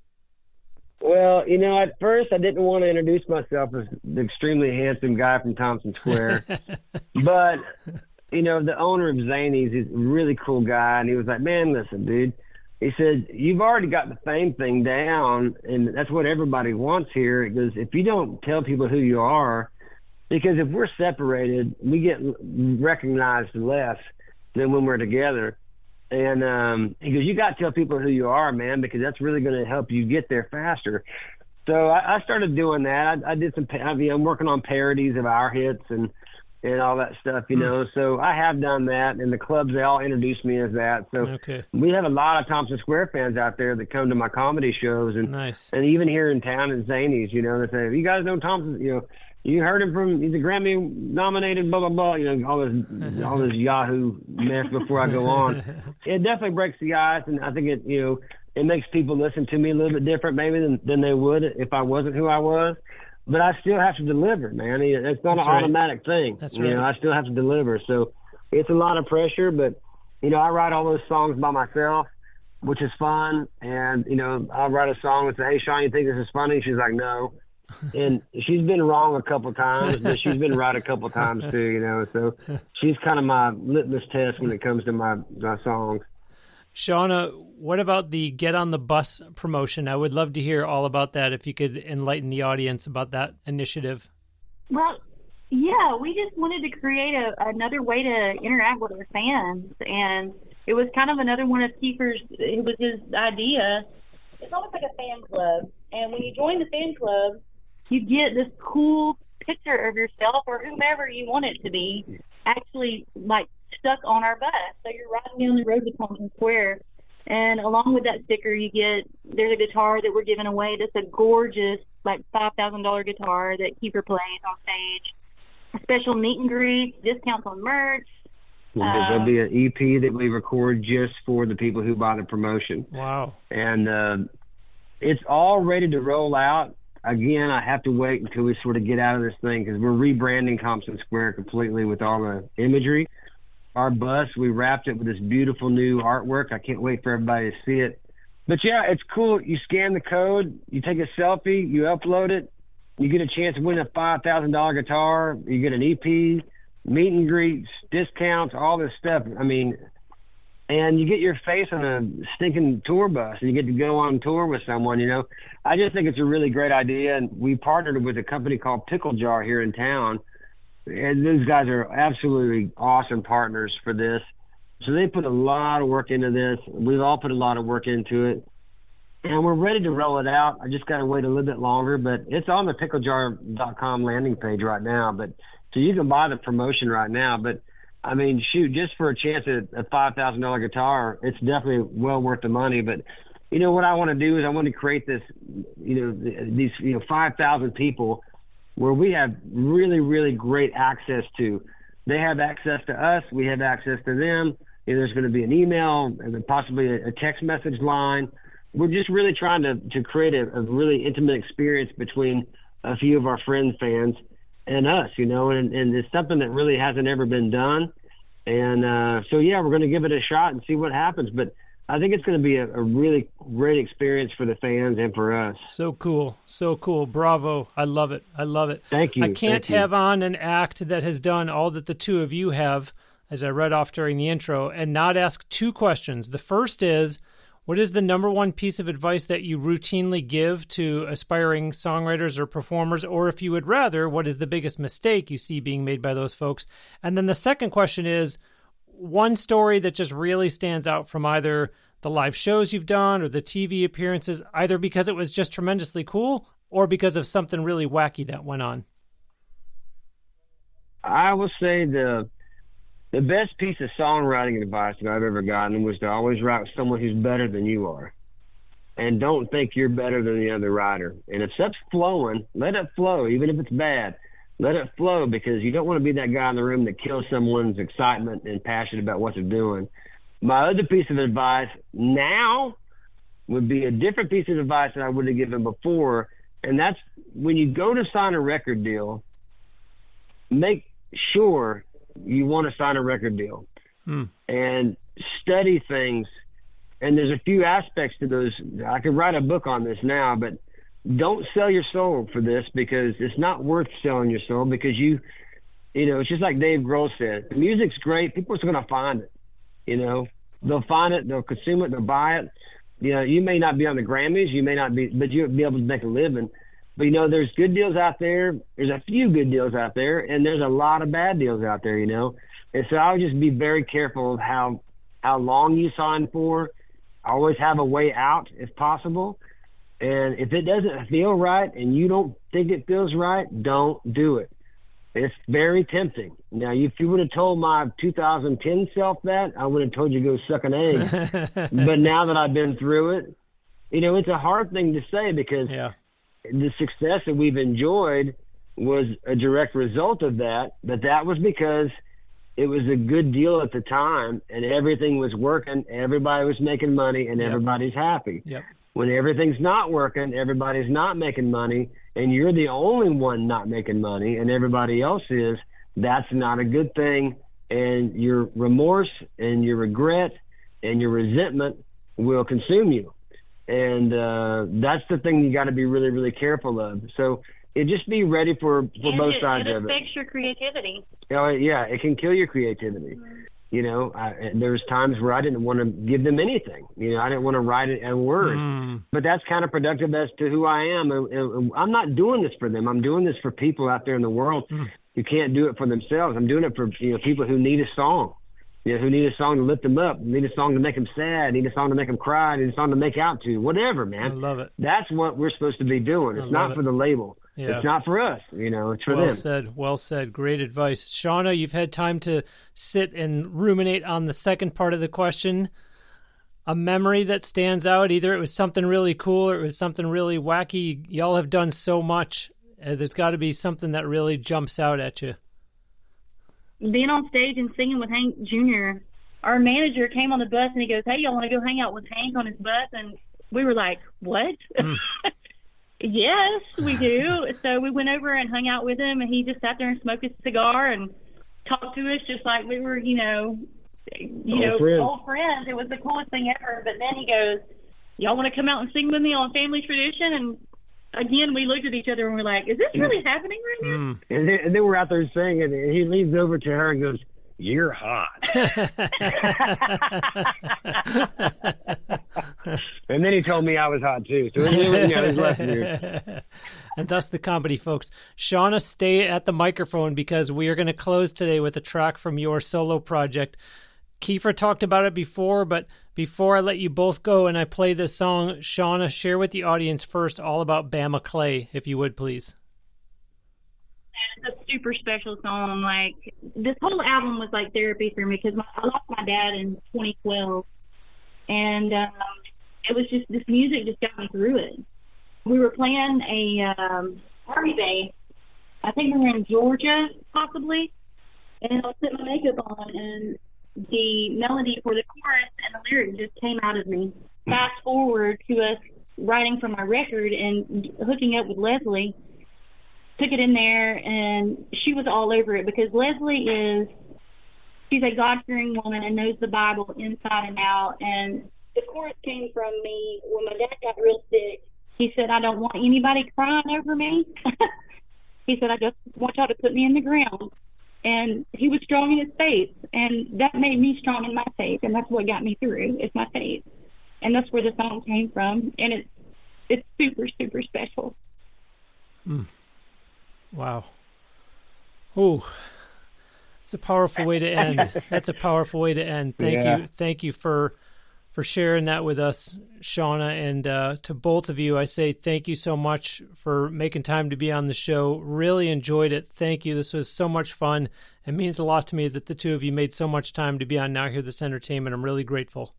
Well, you know, at first I didn't want to introduce myself as the extremely handsome guy from Thompson Square, but, you know, the owner of Zanies is a really cool guy, and he was like, man, listen, dude. He said, you've already got the fame thing down, and that's what everybody wants here. He goes, if you don't tell people who you are, because if we're separated, we get recognized less than when we're together. And um, he goes, you got to tell people who you are, man, because that's really going to help you get there faster. So I, I started doing that. I, I did some, I mean, I'm working on parodies of our hits and, and all that stuff, you know. So I have done that, and the clubs, they all introduced me as that. So okay. We have a lot of Thompson Square fans out there that come to my comedy shows, and nice. And even here in town at Zanies, you know, they say, you guys know Thompson, you know, you heard him from, he's a Grammy nominated, blah, blah, blah, you know, all this, all this Yahoo mess before I go on. It definitely breaks the ice, and I think it, you know, it makes people listen to me a little bit different maybe than, than they would if I wasn't who I was. But I still have to deliver, man. It's not That's an right. automatic thing. That's you right. know, I still have to deliver. So it's a lot of pressure, but, you know, I write all those songs by myself, which is fun. And, you know, I'll write a song and say, hey, Sean, you think this is funny? She's like, no. And she's been wrong a couple times, but she's been right a couple times too, you know. So she's kind of my litmus test when it comes to my, my songs. Shauna, what about the Get on the Bus promotion? I would love to hear all about that, if you could enlighten the audience about that initiative. Well, yeah, we just wanted to create a, another way to interact with our fans, and it was kind of another one of Kiefer's, it was his idea. It's almost like a fan club, and when you join the fan club, you get this cool picture of yourself or whomever you want it to be actually, like, stuck on our bus. So you're riding down the road to Thompson Square, and along with that sticker you get, there's a guitar that we're giving away that's a gorgeous, like, five thousand dollars guitar that Kiefer plays on stage, a special meet and greet, discounts on merch. There'll um, be an E P that we record just for the people who buy the promotion. Wow. And uh, it's all ready to roll out. Again, I have to wait until we sort of get out of this thing, because we're rebranding Thompson Square completely with all the imagery. Our bus, we wrapped it with this beautiful new artwork. I can't wait for everybody to see it. But yeah, it's cool. You scan the code, you take a selfie, you upload it, you get a chance to win a five thousand dollars guitar, you get an E P, meet and greets, discounts, all this stuff. I mean, and you get your face on a stinking tour bus, and you get to go on tour with someone, you know. I just think it's a really great idea, and we partnered with a company called Pickle Jar here in town. And those guys are absolutely awesome partners for this. So they put a lot of work into this. We've all put a lot of work into it. And we're ready to roll it out. I just got to wait a little bit longer, but it's on the pickle jar dot com landing page right now. But so you can buy the promotion right now. But, I mean, shoot, just for a chance at a five thousand dollars guitar, it's definitely well worth the money. But, you know, what I want to do is I want to create this, you know, these, you know, five thousand people where we have really, really great access to. They have access to us. We have access to them. And there's going to be an email and then possibly a, a text message line. We're just really trying to, to create a, a really intimate experience between a few of our friends, fans, and us, you know, and, and it's something that really hasn't ever been done. And uh, so, yeah, we're going to give it a shot and see what happens. But I think it's going to be a, a really great experience for the fans and for us. So cool. So cool. Bravo. I love it. I love it. Thank you. I can't Thank have you. on an act that has done all that the two of you have, as I read off during the intro, and not ask two questions. The first is, what is the number one piece of advice that you routinely give to aspiring songwriters or performers? Or if you would rather, what is the biggest mistake you see being made by those folks? And then the second question is, one story that just really stands out from either the live shows you've done or the T V appearances, either because it was just tremendously cool or because of something really wacky that went on. I will say the the best piece of songwriting advice that I've ever gotten was to always write with someone who's better than you are. And don't think you're better than the other writer. And if stuff's flowing, let it flow, even if it's bad. Let it flow, because you don't want to be that guy in the room that kills someone's excitement and passion about what they're doing. My other piece of advice now would be a different piece of advice that I would have given before, and that's when you go to sign a record deal, make sure you want to sign a record deal hmm. and study things. And there's a few aspects to those. I could write a book on this now, but don't sell your soul for this, because it's not worth selling your soul, because you, you know, it's just like Dave Grohl said, the music's great. People are going to find it, you know, they'll find it, they'll consume it, they'll buy it. You know, you may not be on the Grammys, you may not be, but you'll be able to make a living. But, you know, there's good deals out there. There's a few good deals out there, and there's a lot of bad deals out there, you know. And so I would just be very careful of how, how long you sign for. Always have a way out if possible. And if it doesn't feel right and you don't think it feels right, don't do it. It's very tempting. Now, if you would have told my two thousand ten self that, I would have told you to go suck an egg. But now that I've been through it, you know, it's a hard thing to say, because yeah. the success that we've enjoyed was a direct result of that. But that was because it was a good deal at the time, and everything was working, everybody was making money, and yep. everybody's happy. Yep. When everything's not working, everybody's not making money, and you're the only one not making money, and everybody else is, that's not a good thing. And your remorse and your regret and your resentment will consume you. And uh, that's the thing you got to be really, really careful of. So it just be ready for, for and both it, sides it of it. It affects your creativity. Oh, yeah, it can kill your creativity. Mm-hmm. You know, I, there's times where I didn't want to give them anything. You know, I didn't want to write it a word. Mm. But that's kind of productive as to who I am. And, and I'm not doing this for them. I'm doing this for people out there in the world mm. who can't do it for themselves. I'm doing it for, you know, people who need a song. You know, who need a song to lift them up, need a song to make them sad, need a song to make them cry, need a song to make out to, whatever, man. I love it. That's what we're supposed to be doing. It's not it. for the label. Yeah. It's not for us, you know, it's for well them. Well said, well said. Great advice. Shauna, you've had time to sit and ruminate on the second part of the question. A memory that stands out, either it was something really cool or it was something really wacky. Y'all have done so much. There's got to be something that really jumps out at you. Being on stage and singing with Hank Junior, our manager came on the bus and he goes, "Hey, y'all want to go hang out with Hank on his bus?" And we were like, "What?" Mm. Yes, we do. So we went over and hung out with him, and he just sat there and smoked his cigar and talked to us just like we were, you know, you old know, friends. old friends. It was the coolest thing ever. But then he goes, "Y'all want to come out and sing with me on Family Tradition?" And again, we looked at each other and we're like, "Is this really happening right now?" Mm. And, then, and then we're out there singing, and he leans over to her and goes, "You're hot." And then he told me I was hot too. So you know, his lesson here. And thus the comedy, folks. Shauna, stay at the microphone, because we are going to close today with a track from your solo project. Kiefer talked about it before, but before I let you both go and I play this song, Shauna, share with the audience first all about Bama Clay, if you would, please. It's a super special song. Like, this whole album was like therapy for me, because my, I lost my dad in twenty twelve, and um, it was just, this music just got me through it. We were playing a um, army base. I think we were in Georgia, possibly, and I was putting my makeup on, and the melody for the chorus and the lyric just came out of me. Fast forward to us writing for my record and hooking up with Leslie. Took it in there, and she was all over it, because Leslie is, she's a God-fearing woman and knows the Bible inside and out, and the chorus came from me when my dad got real sick. He said, I don't want anybody crying over me. He said, I just want y'all to put me in the ground. And he was strong in his faith, and that made me strong in my faith, and that's what got me through, is my faith. And that's where the song came from, and it's it's super, super special. Mm. Wow. Ooh. It's a powerful way to end. That's a powerful way to end. Thank yeah. you. Thank you for for sharing that with us, Shauna. And uh, to both of you, I say thank you so much for making time to be on the show. Really enjoyed it. Thank you. This was so much fun. It means a lot to me that the two of you made so much time to be on Now Hear This Entertainment. I'm really grateful.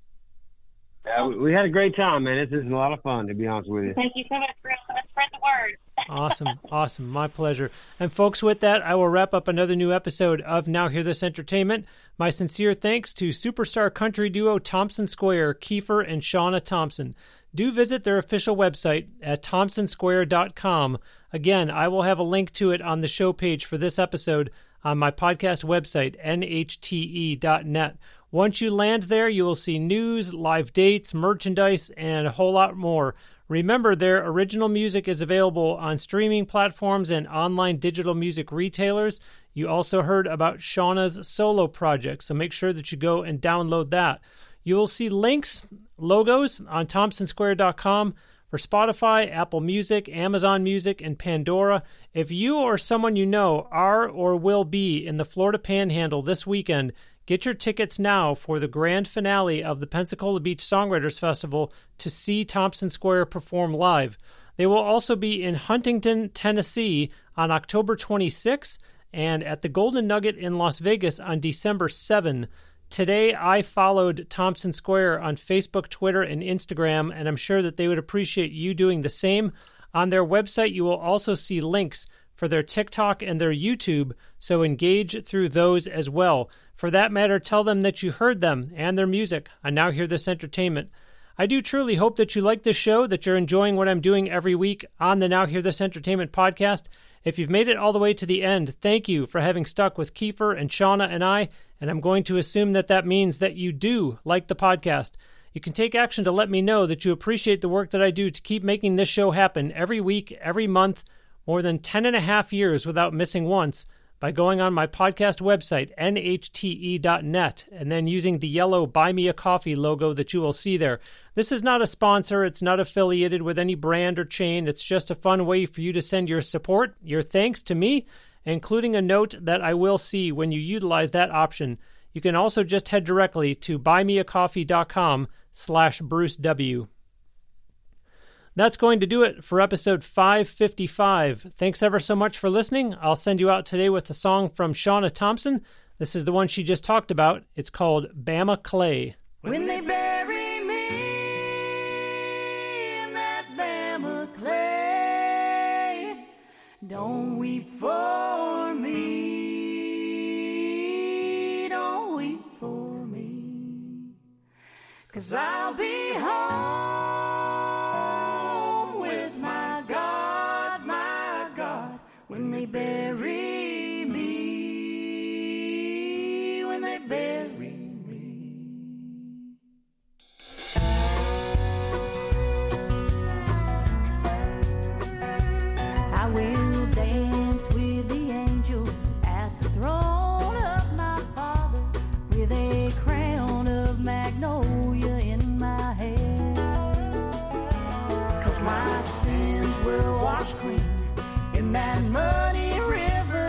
Yeah, we had a great time, man. This is a lot of fun, to be honest with you. Thank you so much for spread the word. Awesome. Awesome. My pleasure. And folks, with that, I will wrap up another new episode of Now Hear This Entertainment. My sincere thanks to superstar country duo Thompson Square, Kiefer and Shauna Thompson. Do visit their official website at thompson square dot com. Again, I will have a link to it on the show page for this episode on my podcast website, N H T E dot net. Once you land there, you will see news, live dates, merchandise, and a whole lot more. Remember, their original music is available on streaming platforms and online digital music retailers. You also heard about Shauna's solo project, so make sure that you go and download that. You will see links, logos on thompson square dot com for Spotify, Apple Music, Amazon Music, and Pandora. If you or someone you know are or will be in the Florida Panhandle this weekend, get your tickets now for the grand finale of the Pensacola Beach Songwriters Festival to see Thompson Square perform live. They will also be in Huntington, Tennessee on October twenty-sixth and at the Golden Nugget in Las Vegas on December seventh. Today, I followed Thompson Square on Facebook, Twitter, and Instagram, and I'm sure that they would appreciate you doing the same. On their website, you will also see links for their TikTok and their YouTube, so engage through those as well. For that matter, tell them that you heard them and their music on Now Hear This Entertainment. I do truly hope that you like this show, that you're enjoying what I'm doing every week on the Now Hear This Entertainment podcast. If you've made it all the way to the end, thank you for having stuck with Kiefer and Shauna and I, and I'm going to assume that that means that you do like the podcast. You can take action to let me know that you appreciate the work that I do to keep making this show happen every week, every month, more than ten and a half years without missing once, by going on my podcast website, N H T E dot net, and then using the yellow Buy Me a Coffee logo that you will see there. This is not a sponsor. It's not affiliated with any brand or chain. It's just a fun way for you to send your support, your thanks to me, including a note that I will see when you utilize that option. You can also just head directly to buymeacoffee.com slash Bruce W. That's going to do it for episode five fifty-five. Thanks ever so much for listening. I'll send you out today with a song from Shauna Thompson. This is the one she just talked about. It's called Bama Clay. When they bury me in that Bama clay, don't weep for me, don't weep for me, 'cause I'll be home when they bury me, when they bury me. I will dance with the angels at the throne of my Father, with a crown of magnolia in my head, 'cause my sins were washed clean in that muddy river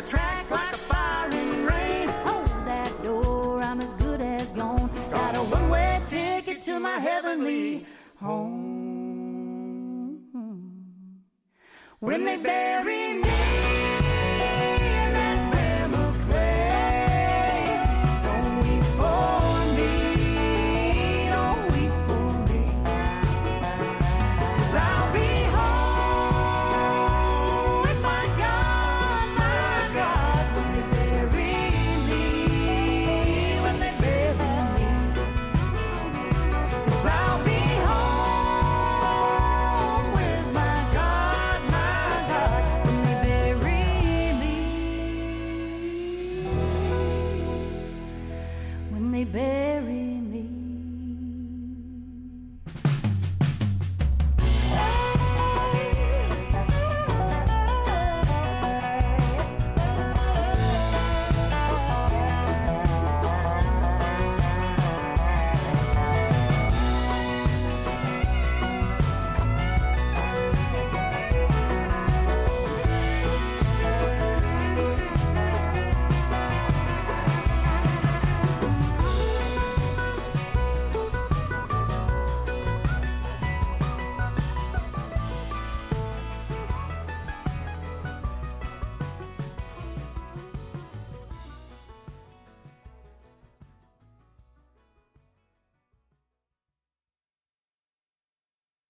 track like a fire in rain. Hold that door, I'm as good as gone. Got a one-way ticket to my heavenly home. When they bury me